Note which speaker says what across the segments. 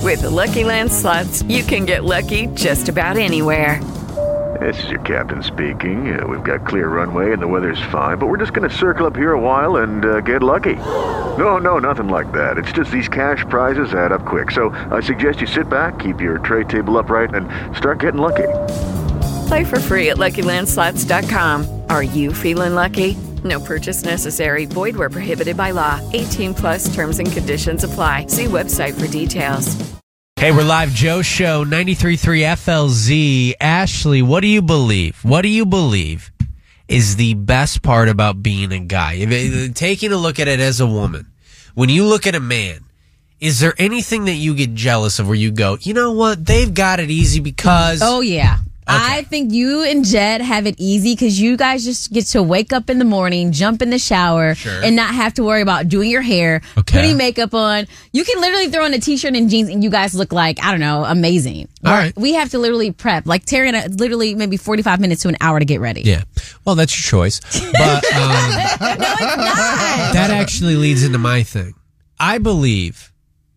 Speaker 1: With the Lucky Land Slots, you can get lucky just about anywhere.
Speaker 2: This is your captain speaking. We've got clear runway and the weather's fine, but we're just going to circle up here a while and get lucky. No, nothing like that. It's just these cash prizes add up quick. So I suggest you sit back, keep your tray table upright, and start getting lucky.
Speaker 1: Play for free at LuckyLandSlots.com. Are you feeling lucky? No purchase necessary. Void where prohibited by law. 18 plus terms and conditions apply. See website for details.
Speaker 3: Hey, we're live. Joe Show, 93.3 FLZ. Ashley, what do you believe? What do you believe is the best part about being a guy? Taking a look at it as a woman. When you look at a man, is there anything that you get jealous of where you go, you know what? They've got it easy because...
Speaker 4: Oh, yeah.
Speaker 3: Okay.
Speaker 4: I think you and Jed have it easy because you guys just get to wake up in the morning, jump in the shower, and not have to worry about doing your hair, putting makeup on. You can literally throw on a t-shirt and jeans and you guys look like, I don't know, amazing.
Speaker 3: All right.
Speaker 4: We have to literally prep. Like Terry and I, literally maybe 45 minutes to an hour to get ready.
Speaker 3: Yeah. Well, that's your choice. But
Speaker 4: No, it's not.
Speaker 3: that actually leads into my thing. I believe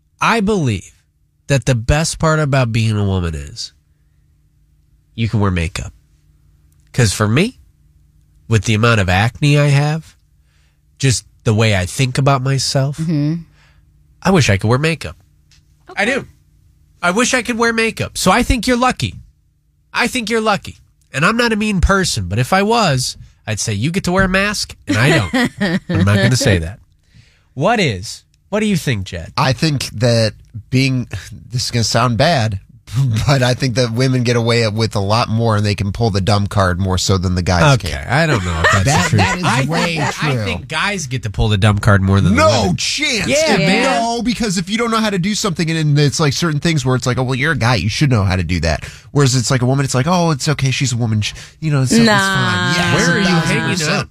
Speaker 3: that the best part about being a woman is you can wear makeup. Because for me, with the amount of acne I have, just the way I think about myself, I wish I could wear makeup. Okay. I do. I wish I could wear makeup. So I think you're lucky. And I'm not a mean person, but if I was, I'd say you get to wear a mask, and I don't. I'm not going to say that. What do you think, Jed?
Speaker 5: I think that this is going to sound bad, but I think that women get away with a lot more and they can pull the dumb card more so than the guys can.
Speaker 3: Okay, I don't know if that's true.
Speaker 5: That is way true.
Speaker 3: I think guys get to pull the dumb card more than the women.
Speaker 5: No chance.
Speaker 3: Yeah, man.
Speaker 5: No, because if you don't know how to do something, and it's like certain things where it's like, oh, well, you're a guy, you should know how to do that. Whereas it's like a woman, it's like, oh, it's okay, she's a woman, it's fine. Yes,
Speaker 3: Where are you hanging out?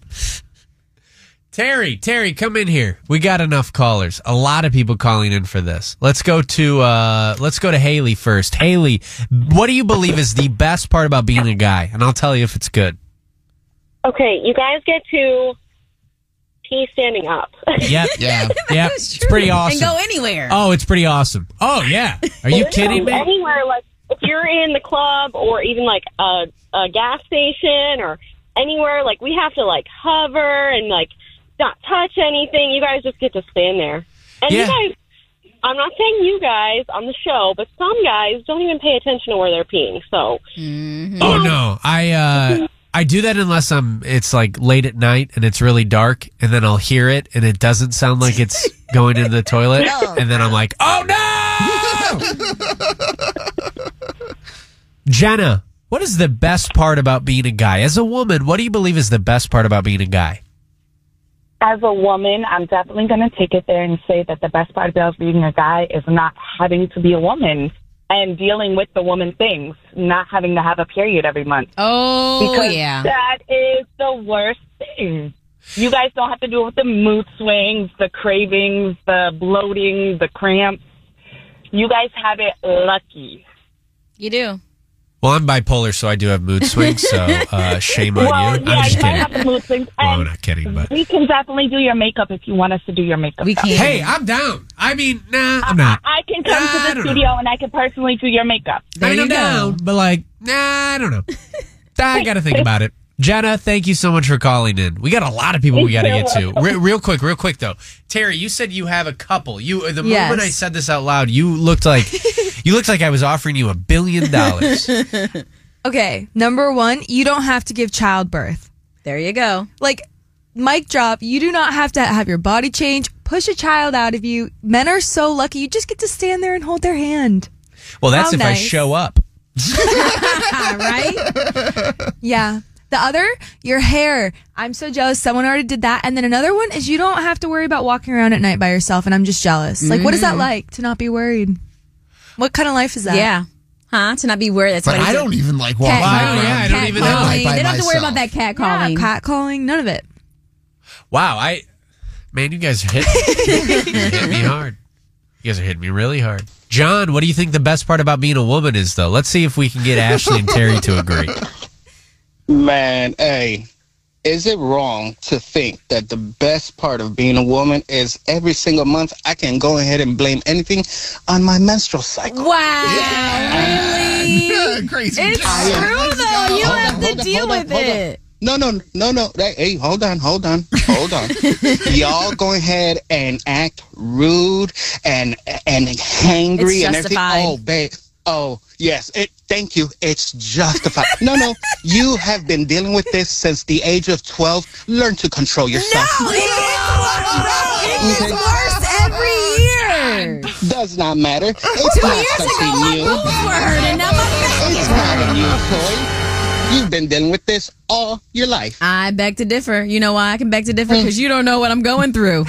Speaker 3: Terry, come in here. We got enough callers. A lot of people calling in for this. Let's go to Haley first. Haley, what do you believe is the best part about being a guy? And I'll tell you if it's good.
Speaker 6: Okay, you guys get to pee standing up.
Speaker 3: Yep. Yeah. It's pretty awesome.
Speaker 4: And go anywhere.
Speaker 3: Oh, it's pretty awesome. Oh, yeah. Are you kidding me?
Speaker 6: Anywhere, like if you're in the club or even like a gas station or anywhere, like we have to like hover and like not touch anything. You guys just get to stand there. And you guys, I'm not saying you guys on the show, but some guys don't even pay attention to where they're peeing. So,
Speaker 3: Oh no, I do that unless it's like late at night and it's really dark, and then I'll hear it and it doesn't sound like it's going into the toilet, and then I'm like, oh no! Jenna, what is the best part about being a guy? As a woman, what do you believe is the best part about being a guy?
Speaker 7: As a woman, I'm definitely going to take it there and say that the best part about being a guy is not having to be a woman and dealing with the woman things, not having to have a period every month.
Speaker 4: Oh,
Speaker 7: because
Speaker 4: yeah.
Speaker 7: that is the worst thing. You guys don't have to deal with the mood swings, the cravings, the bloating, the cramps. You guys have it lucky.
Speaker 4: You do.
Speaker 3: Well, I'm bipolar, so I do have mood swings, so shame on you. I'm just
Speaker 7: you
Speaker 3: kidding.
Speaker 7: have the mood swings.
Speaker 3: Well, I'm not kidding, but...
Speaker 7: We can definitely do your makeup if you want us to do your makeup.
Speaker 4: We can.
Speaker 3: Hey, I'm down. I mean, nah, I'm not.
Speaker 7: I can come to the studio and I can personally do your makeup.
Speaker 3: I mean, I'm down, but like, nah, I don't know. I got to think about it. Jenna, thank you so much for calling in. We got a lot of people we got to get to. Real quick though. Terry, you said you have a couple. The moment I said this out loud, you looked like I was offering you $1 billion.
Speaker 8: Okay, number one, you don't have to give childbirth.
Speaker 4: There you go.
Speaker 8: Like, mic drop, you do not have to have your body change, push a child out of you. Men are so lucky. You just get to stand there and hold their hand.
Speaker 3: Well, that's
Speaker 8: How
Speaker 3: if
Speaker 8: nice.
Speaker 3: I show up.
Speaker 8: Right? Yeah. The other, your hair. I'm so jealous. Someone already did that. And then another one is you don't have to worry about walking around at night by yourself. And I'm just jealous. Like, what is that like to not be worried? What kind of life is that?
Speaker 4: Yeah. Huh? To not be worried. That's
Speaker 5: But
Speaker 4: what
Speaker 5: I don't even like walking around.
Speaker 3: I don't even know.
Speaker 4: They don't have to worry about that cat calling.
Speaker 8: Yeah, cat calling. None of it.
Speaker 3: Wow, man, you guys are hitting me hard. You guys are hitting me really hard. John, what do you think the best part about being a woman is, though? Let's see if we can get Ashley and Terry to agree.
Speaker 9: Man, hey, is it wrong to think that the best part of being a woman is every single month I can go ahead and blame anything on my menstrual cycle?
Speaker 4: Wow. Really?
Speaker 5: Crazy.
Speaker 4: It's true, though. You don't have to deal with it.
Speaker 9: No. Hey, hold on. Y'all go ahead and act rude and hangry and everything. Oh, babe. Oh, yes. Thank you. It's justified. No. You have been dealing with this since the age of 12. Learn to control yourself.
Speaker 4: No, it gets worse every year.
Speaker 9: Does not matter. It's
Speaker 4: 2
Speaker 9: not
Speaker 4: years
Speaker 9: something
Speaker 4: ago, my
Speaker 9: new.
Speaker 4: boobs were hurting. Now my back
Speaker 9: It's
Speaker 4: is
Speaker 9: not a
Speaker 4: hurting.
Speaker 9: new toy. You've been dealing with this all your life.
Speaker 4: I beg to differ. You know why I can beg to differ? Because you don't know what I'm going through.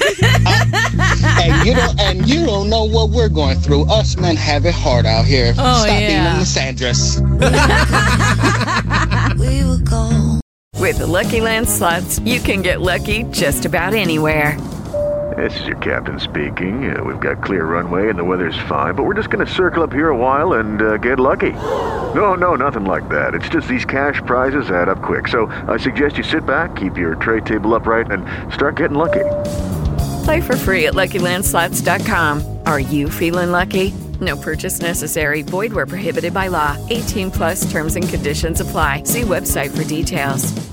Speaker 9: And you don't know what we're going through. Us men have it hard out here.
Speaker 4: Oh,
Speaker 9: Stop being
Speaker 4: yeah.
Speaker 9: a misandrous.
Speaker 1: With the Lucky Land Slots, you can get lucky just about anywhere.
Speaker 2: This is your captain speaking. We've got clear runway and the weather's fine, but we're just going to circle up here a while and get lucky. No, nothing like that. It's just these cash prizes add up quick. So I suggest you sit back, keep your tray table upright, and start getting lucky.
Speaker 1: Play for free at LuckyLandSlots.com. Are you feeling lucky? No purchase necessary. Void where prohibited by law. 18+ terms and conditions apply. See website for details.